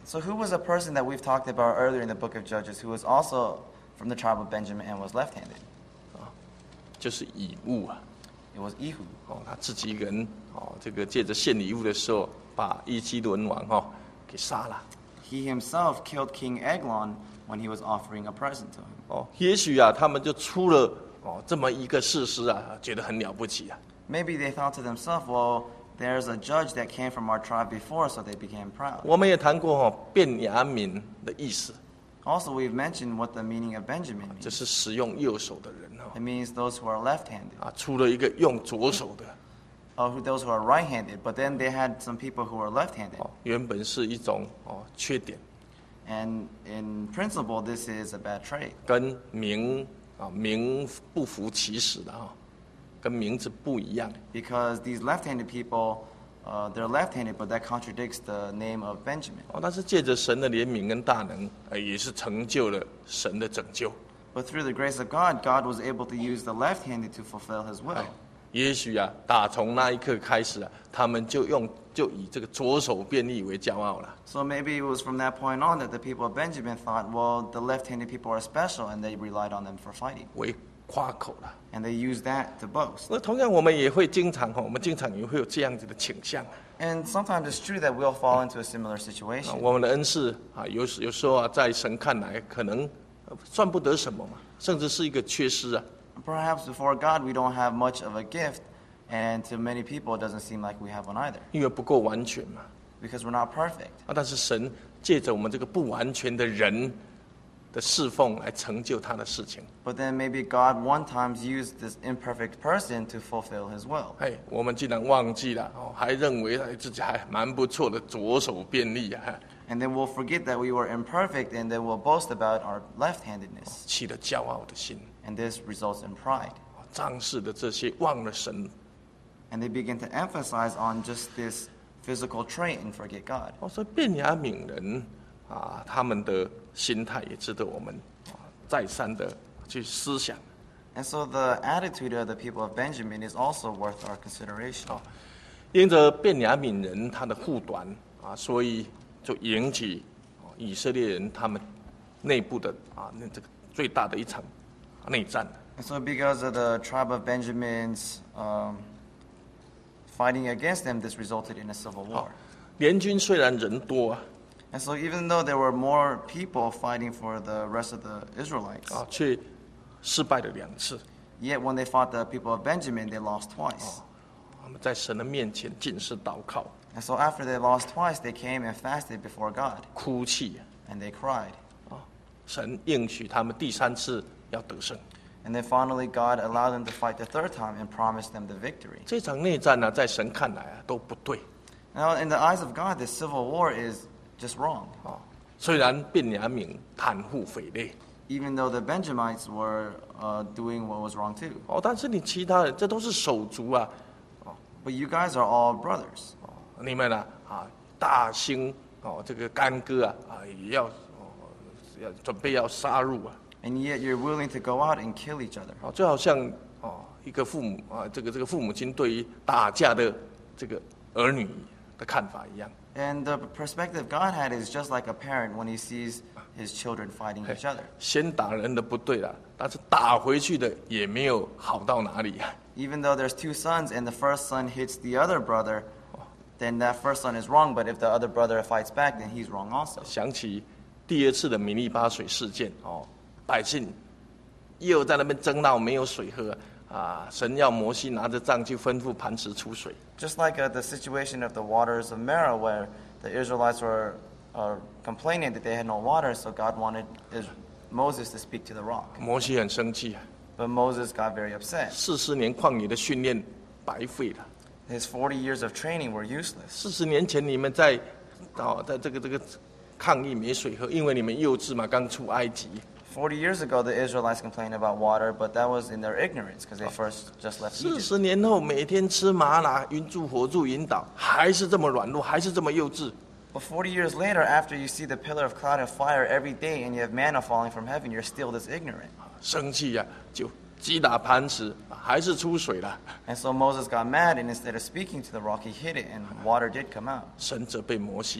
So who was a person that we've talked about earlier in the book of Judges who was also from the tribe of Benjamin and was left-handed? 就是以物啊。 It was Ehud. 哦，他自己一个人哦，这个借着献礼物的时候，把伊基伦王哦给杀了。 He himself killed King Eglon when he was offering a present to him. 哦，也许啊，他们就出了哦这么一个事实啊，觉得很了不起啊。 Maybe they thought to themselves, well, there's a judge that came from our tribe before, so they became proud. 我们也谈过哦，便雅悯的意思， Also, we've mentioned what the meaning of Benjamin 就 means. 是使用右手的人哦 It means those who are left-handed, 啊，出了一个用左手的 or who, those who are right-handed. But then they had some people who were left-handed. 哦，原本是一种哦缺点， And in principle, this is a bad trait. 跟名啊名不符其实的哈、跟名字不一样。 Because these left-handed people, uh, they're left-handed, but that contradicts the name of Benjamin. 哦，但是借着神的怜悯跟大能，呃，也是成就了神的拯救。 But through the grace of God, God was able to use the left-handed to fulfill His will. 也许啊，打从那一刻开始啊，他们就用就以这个左手便利为骄傲了。 So maybe it was from that point on that the people of Benjamin thought, well, the left-handed people are special, and they relied on them for fighting. 为夸口了。 And they used that to boast. 那同样，我们也会经常哈，我们经常也会有这样子的倾向。 And sometimes it's true that we'll fall into a similar 啊， situation. 我们的恩赐啊，有时有时候啊，在神看来可能呃算不得什么嘛，甚至是一个缺失啊。 Perhaps before God, we don't have much of a gift, and to many people, it doesn't seem like we have one either, 因为不够完全嘛。 because we're not perfect. 啊，但是神借着我们这个不完全的人的侍奉来成就他的事情。 But then maybe God one times used this imperfect person to fulfill His will. 哎，我们竟然忘记了哦，还认为哎自己还蛮不错的，左手便利啊， And then we'll forget that we were imperfect, and then we'll boast about our left-handedness. 起了骄傲的心， And this results in pride. 仗势的这些忘了神 And they begin to emphasize on just this physical trait and forget God. 哦，所以便雅悯人啊，他们的心态也值得我们啊再三的去思想。 And so the attitude of the people of Benjamin is also worth our consideration. 啊，因着便雅悯人他的护短啊，所以就引起啊以色列人他们内部的啊那这个最大的一场内战。 And so because of the tribe of Benjamin's um, fighting against them, this resulted in a civil war. 联军虽然人多啊， And so even though there were more people fighting for the rest of the Israelites, 啊，却失败了两次。 yet when they fought the people of Benjamin, they lost twice. 他们在神的面前尽是祷告、 And so after they lost twice, they came and fasted before God, 哭泣 and they cried. 啊，神应许他们第三次要得胜。 And then finally, God allowed them to fight the third time and promised them the victory. 这场内战呢，在神看来啊都不对 Now, in the eyes of God, this civil war is just wrong. 啊。虽然便雅悯袒护匪类 Even though the Benjamites were uh, doing what was wrong too. 哦，但是你其他人这都是手足啊， But you guys are all brothers. 哦，你们呢啊大兴哦这个干戈啊啊也要哦要准备要杀入啊。 And yet you're willing to go out and kill each other. 哦，就好像哦，一个父母啊，这个这个父母亲对于打架的这个儿女的看法一样。 And the perspective God had is just like a parent when he sees his children fighting each other. 先打人的不对啦，但是打回去的也没有好到哪里啊。 Even though there's two sons and the first son hits the other brother, then that first son is wrong. But if the other brother fights back, then he's wrong also. 想起第二次的米利巴水事件哦，百姓又在那边争闹，没有水喝啊，神要摩西拿着杖去吩咐磐石出水。 Just like uh, the situation of the waters of Merah, where the Israelites were uh, complaining that they had no water, so God wanted Is- Moses to speak to the rock. 摩西很生气啊， But Moses got very upset. 四十年旷野的训练白费了。 His forty years of training were useless. 四十年前你们在哦，在这个这个抗议没水喝，因为你们幼稚嘛，刚出埃及。 Forty years ago, the Israelites complained about water, but that was in their ignorance because they first just left 四 Egypt. 十年后，每天吃麻辣，云柱火柱引导，还是这么软弱，还是这么幼稚。 But forty years later, after you see the pillar of cloud and fire every day and you have manna falling from heaven, you're still this ignorant. 生气呀、就击打磐石，还是出水了。 And so Moses got mad, and instead of speaking to the rock, he hit it, and water did come out. 神责备摩西呀、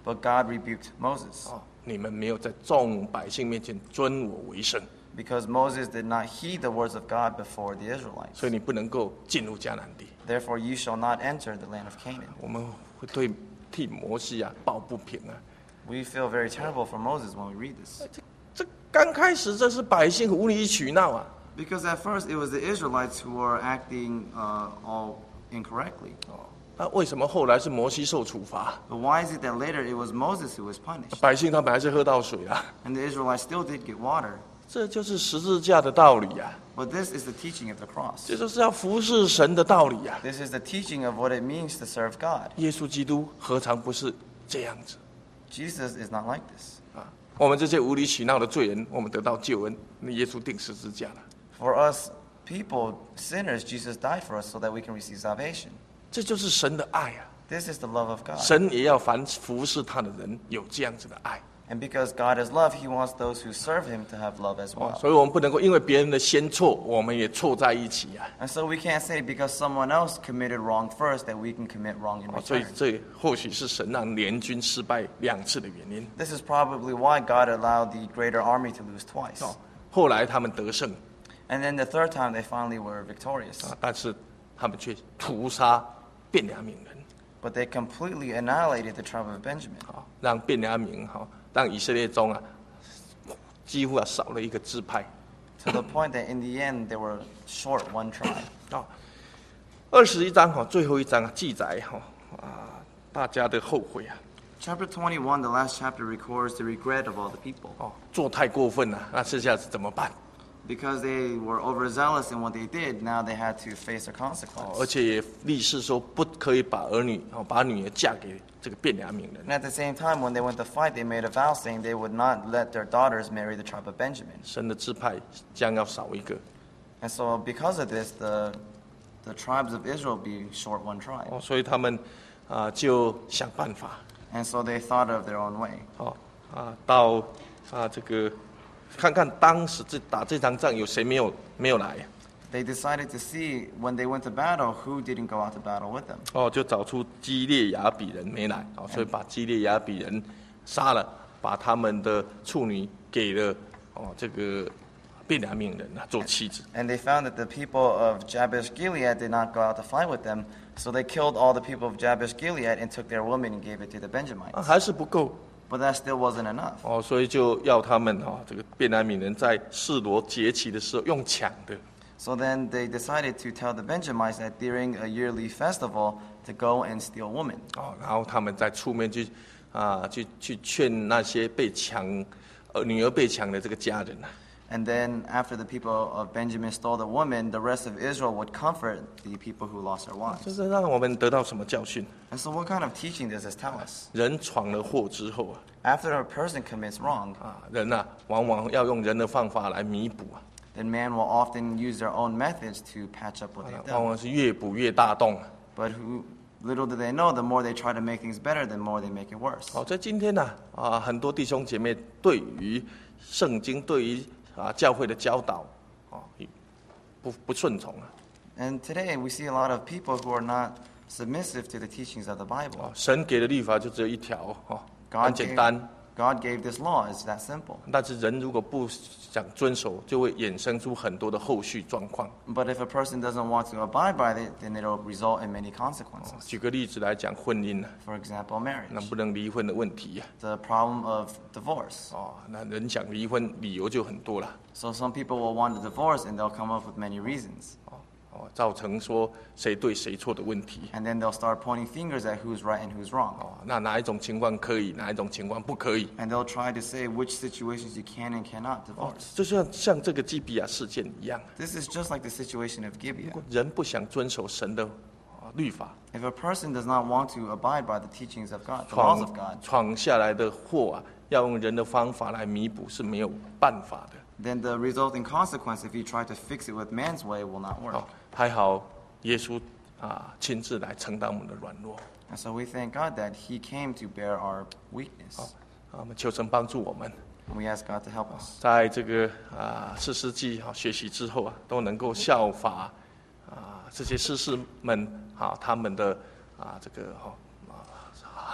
But God rebuked Moses 哦，你们没有在众百姓面前尊我为圣， because Moses did not heed the words of God before the Israelites. 所以你不能够进入迦南地。 Therefore, you shall not enter the land of Canaan. 我们会对替摩西啊抱不平啊。 We feel very terrible for Moses when we read this. 这这刚开始这是百姓无理取闹啊， Because at first it was the Israelites who were acting uh, all incorrectly. 哦，那为什么后来是摩西受处罚？ But why is it that later it was Moses who was punished? 百姓他们还是喝到水啊， And the Israelites still did get water. 这就是十字架的道理啊， But this is the teaching of the cross. 这就是要服侍神的道理啊。 This is the teaching of what it means to serve God. 耶稣基督何尝不是这样子 Jesus is not like this. 啊？我们这些无理取闹的罪人，我们得到救恩，那耶稣定十字架了， For us people, sinners, Jesus died for us so that we can receive salvation. 这就是神的爱啊。 This is the love of God. 神也要凡服侍他的人有这样子的爱。 And because God is love, He wants those who serve Him to have love as 哦， well. 所以我们不能够因为别人的先错，我们也错在一起啊。 And so we can't say because someone else committed wrong first that we can commit wrong in 哦，所以 return. 这或许是神让联军失败两次的原因。 This is probably why God allowed the greater army to lose twice. 哦，后来他们得胜 And then the third time they finally were victorious. 啊，但是他们却屠杀便雅悯人， But they completely annihilated the tribe of Benjamin. 啊，让便雅悯哈，让以色列中啊，几乎啊少了一个支派。 To the point that in the end they were short one tribe. 啊，二十一章哈，最后一章啊，记载哈啊，大家的后悔啊， Chapter twenty-one, the last chapter, records the regret of all the people. 哦，做太过分了，那这下子怎么办？ Because they were overzealous in what they did, now they had to face their 哦， consequence. 而且也立誓说不可以把儿女哦，把女儿嫁给这个便雅悯人。 And at the same time, when they went to fight, they made a vow saying they would not let their daughters marry the tribe of Benjamin. 神的支派将要少一个 And so because of this, the, the tribes of Israel be short one tribe. 哦，所以他们啊就想办法 And so they thought of their own way. 哦啊到啊这个看看当时这打这场仗有谁没有没有来 They decided to see when they went to battle who didn't go out to battle with them. 哦，就找出基列雅比人没来哦，所以把基列雅比人杀了，把他们的处女给了哦这个便雅悯人啊做妻子。 And they found that the people of Jabesh Gilead did not go out to fight with them, so they killed all the people of Jabesh Gilead and took their women and gave it to the 啊 Benjamites. 还是不够 But that still wasn't enough. 哦，所以就要他们哈、哦、这个便雅悯人在示罗节期的时候用抢的。 So then they decided to tell the Benjamites that during a yearly festival to go and steal women. 哦，然后他们再出面去啊，去去劝那些被抢，呃，女儿被抢的这个家人啊， And then after the people of Benjamin stole the woman, the rest of Israel would comfort the people who lost their 这 wives. 是让我们得到什么教训？ And so what kind of teaching does this tell us? 人闯了祸之后啊， After a person commits wrong, 啊，人啊，往往要用人的方法来弥补啊， then man will often use their own methods to patch up what they've 往 done. 往是越补越大洞啊。 But who, little do they know, the more they try to make things better, the more they make it worse. 好，在今天呢，啊，很多弟兄姐妹对于圣经、对于啊教会的教导，啊，不不顺从啊， And today we see a lot of people who are not submissive to the teachings of the 啊 Bible. 神给的律法就只有一条，哈，很 God 简 gave, 单。 God gave this law. It's that simple. 但是人如果不想遵守，就会衍生出很多的后续状况。 But if a person doesn't want to abide by it, then it'll result in many consequences. 举个例子来讲，婚姻啊， For example, marriage. 能不能离婚的问题呀、 The problem of divorce. 哦，那人想离婚，理由就很多了。 So some people will want a divorce and they'll come up with many reasons. 哦哦，造成说谁对谁错的问题。 And then they'll start pointing fingers at who's right and who's wrong. 哦，那哪一种情况可以，哪一种情况不可以？ And they'll try to say which situations you can and cannot 哦 divorce.， 就像像这个基比亚事件一样， This is just like the situation of 如 Gibeah. 果人不想遵守神的啊律法， If a person does not want to abide by the teachings of God, the laws 闯 of God, 闯下来的祸啊，要用人的方法来弥补是没有办法的。 then the resulting consequence, if you try to fix it with man's way, will not work. 哦，还好耶稣啊亲自来承担我们的软弱。 And so we thank God that He came to bear our weakness. 啊，我们求神帮助我们， And we ask God to help us. 在这个啊四世纪啊学习之后啊，都能够效法啊这些士师们啊他们的啊这个哈啊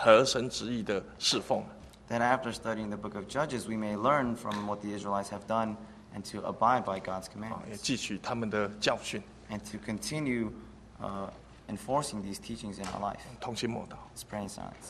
合神旨意的侍奉。 Then after studying the book of Judges, we may learn from what the Israelites have done and to abide by God's 啊，也 commandments 汲取他们的教训， and to continue uh, enforcing these teachings in our life. 同心默祷。 Let's pray in silence.